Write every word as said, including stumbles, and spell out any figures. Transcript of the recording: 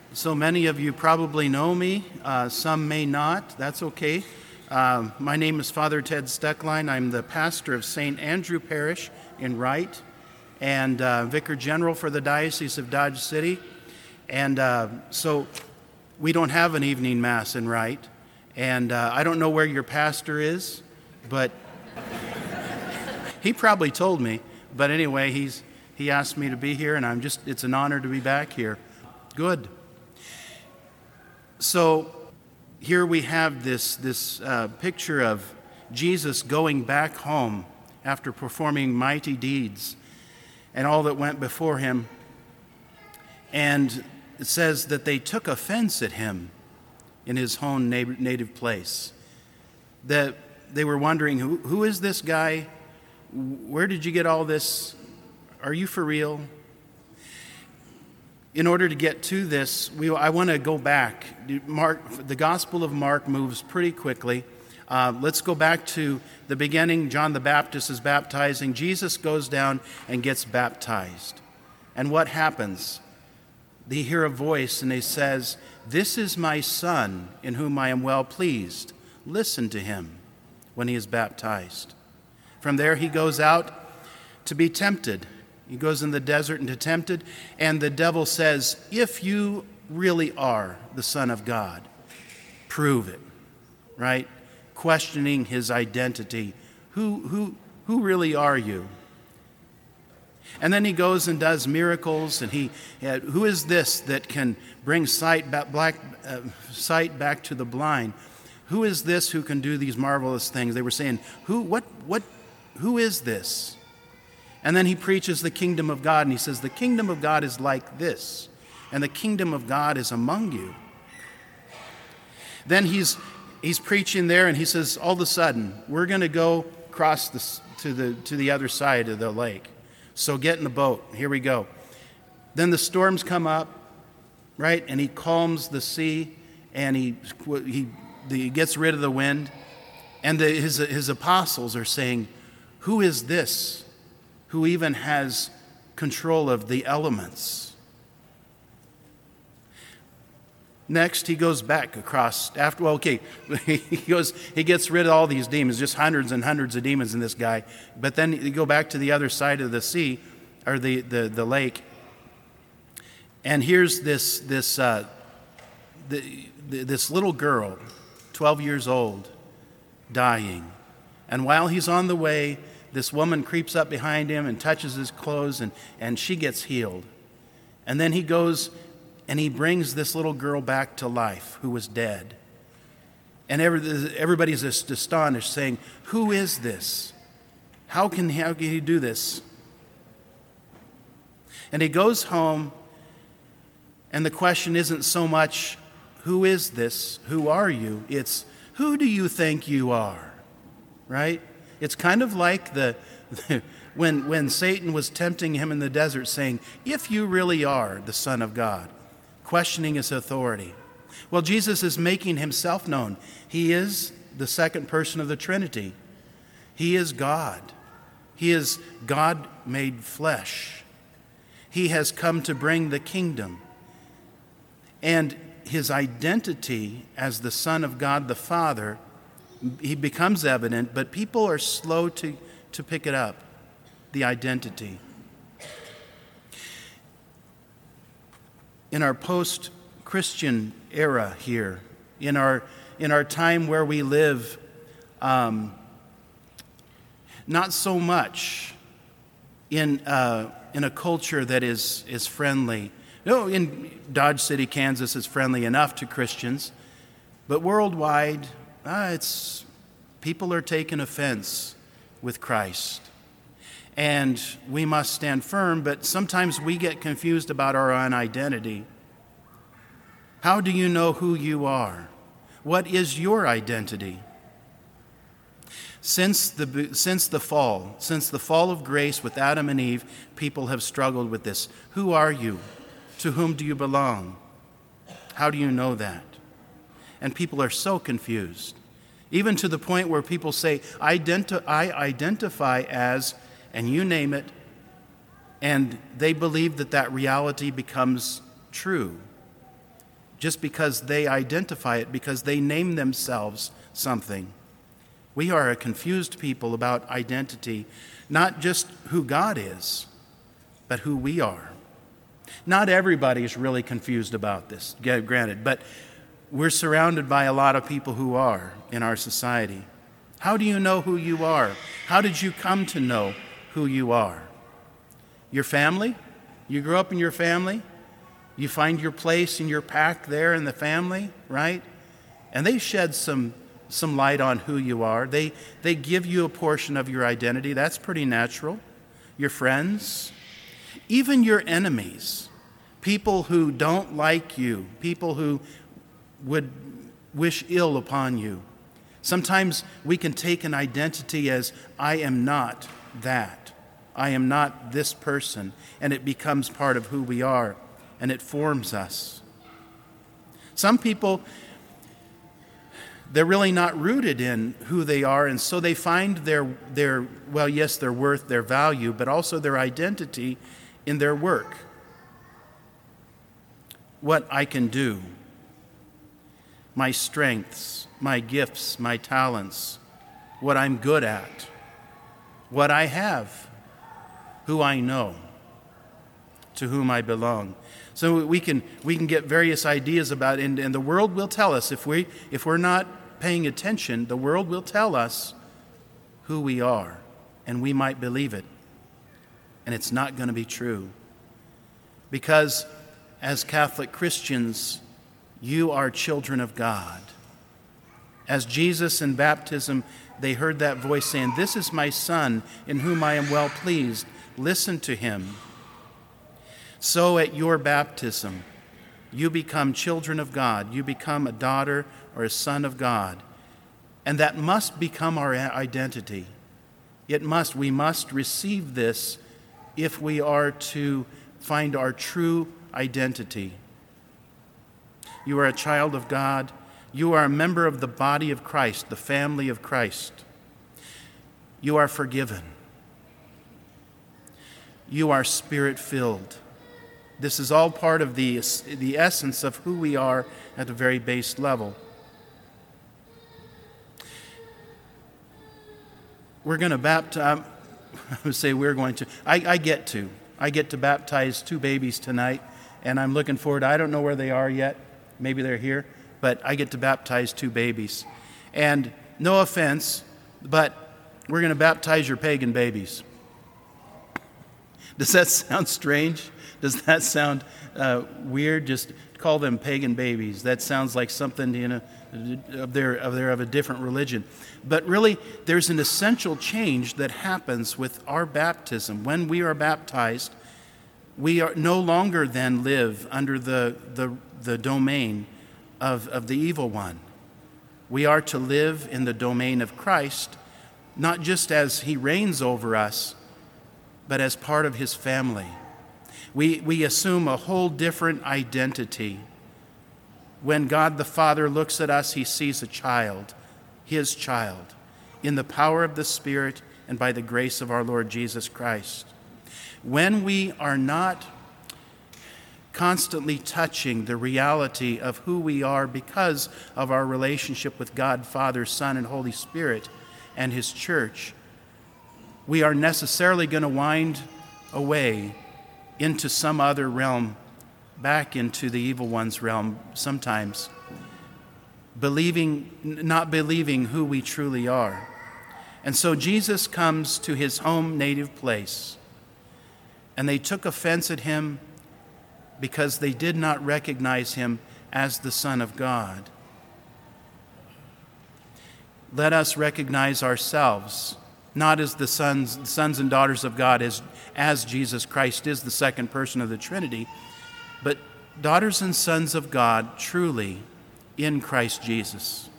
So many of you probably know me, uh, some may not. That's okay. Uh, my name is Father Ted Stecklein. I'm the pastor of Saint Andrew Parish in Wright and uh, Vicar General for the Diocese of Dodge City. And uh, so we don't have an evening Mass in Wright. And uh, I don't know where your pastor is, but he probably told me. But anyway, he's he asked me to be here, and I'm just, it's an honor to be back here. Good. So here we have this, this uh, picture of Jesus going back home after performing mighty deeds and all that went before him. And it says that they took offense at him in his own native place. That they were wondering, who, who is this guy? Where did you get all this? Are you for real? In order to get to this, we, I want to go back. Mark, the Gospel of Mark moves pretty quickly. Uh, let's go back to the beginning. John the Baptist is baptizing. Jesus goes down and gets baptized. And what happens? They hear a voice and it says, "This is my Son, in whom I am well pleased. Listen to him," when he is baptized. From there he goes out to be tempted. He goes in the desert and is tempted, and the devil says, "If you really are the Son of God, prove it," right? Questioning his identity. Who, who, who really are you? And then he goes and does miracles, and he, uh, who is this that can bring sight back, black, uh, sight back to the blind? Who is this who can do these marvelous things? They were saying, who, what, what, who is this? And then he preaches the kingdom of God, and he says, the kingdom of God is like this, and the kingdom of God is among you. Then he's he's preaching there, and he says, all of a sudden, we're going to go across the, to the to the other side of the lake. So get in the boat. Here we go. Then the storms come up, right? And he calms the sea, and he he, he gets rid of the wind. And the, his his apostles are saying, who is this who even has control of the elements? Next, he goes back across after, well, okay, he goes, he gets rid of all these demons, just hundreds and hundreds of demons in this guy. But then you go back to the other side of the sea, or the, the, the lake, and here's this, this, uh, the, the, this little girl, twelve years old, dying. And while he's on the way, this woman creeps up behind him and touches his clothes, and, and she gets healed. And then he goes and he brings this little girl back to life who was dead. And every, everybody's just astonished, saying, who is this? How can, how can he do this? And he goes home, and the question isn't so much, who is this? Who are you? It's, who do you think you are? Right? It's kind of like the, when, when Satan was tempting him in the desert, saying, if you really are the Son of God, questioning his authority. Well, Jesus is making himself known. He is the second person of the Trinity. He is God. He is God made flesh. He has come to bring the kingdom. And his identity as the Son of God the Father, he becomes evident, but people are slow to, to pick it up, the identity. In our post-Christian era here, in our, in our time where we live, um, not so much in, uh, in a culture that is, is friendly. No, in Dodge City, Kansas, is friendly enough to Christians, but worldwide, Ah, it's people are taking offense with Christ. And we must stand firm, but sometimes we get confused about our own identity. How do you know who you are? What is your identity? Since the, since the fall, since the fall of grace with Adam and Eve, people have struggled with this. Who are you? To whom do you belong? How do you know that? And people are so confused, even to the point where people say, Identi- I identify as, and you name it, and they believe that that reality becomes true. just because they identify it, because they name themselves something. We are a confused people about identity, not just who God is, but who we are. Not everybody is really confused about this, granted, but we're surrounded by a lot of people who are in our society. How do you know who you are? How did you come to know who you are? Your family? You grew up in your family? You find your place in your pack there in the family, right? And they shed some some light on who you are. They they give you a portion of your identity. That's pretty natural. Your friends, even your enemies, people who don't like you, people who would wish ill upon you. Sometimes we can take an identity as, I am not that. I am not this person. And it becomes part of who we are, and it forms us. Some people, they're really not rooted in who they are, and so they find their, their well, yes, their worth, their value, but also their identity in their work. What I can do, my strengths, my gifts, my talents, what I'm good at, what I have, who I know, to whom I belong. So we can we can get various ideas about it, and, and the world will tell us, if we if we're not paying attention, the world will tell us who we are, and we might believe it. And it's not going to be true. Because as Catholic Christians, you are children of God. As Jesus in baptism, they heard that voice saying, "This is my Son, in whom I am well pleased. Listen to him." So at your baptism, you become children of God. You become a daughter or a son of God. And that must become our identity. It must. We must receive this if we are to find our true identity. You are a child of God. You are a member of the body of Christ, the family of Christ. You are forgiven. You are spirit-filled. This is all part of the, the essence of who we are at the very base level. We're going to baptize, I would say we're going to, I, I get to. I get to baptize two babies tonight, and I'm looking forward. I don't know where they are yet. Maybe they're here, but I get to baptize two babies. And no offense, but we're going to baptize your pagan babies. Does that sound strange? Does that sound uh, weird? Just call them pagan babies. That sounds like something, you know, of their of their of a different religion. But really, there's an essential change that happens with our baptism. When we are baptized, we are no longer then live under the the, the domain of, of the evil one. We are to live in the domain of Christ, not just as he reigns over us, but as part of his family. We, we assume a whole different identity. When God the Father looks at us, he sees a child, his child, in the power of the Spirit and by the grace of our Lord Jesus Christ. When we are not constantly touching the reality of who we are because of our relationship with God, Father, Son, and Holy Spirit and his church, we are necessarily going to wind away into some other realm, back into the evil one's realm sometimes, believing, not believing who we truly are. And so Jesus comes to his home native place, and they took offense at him because they did not recognize him as the Son of God. Let us recognize ourselves not as the sons, sons and daughters of God, as, as Jesus Christ is the second person of the Trinity, but daughters and sons of God truly in Christ Jesus.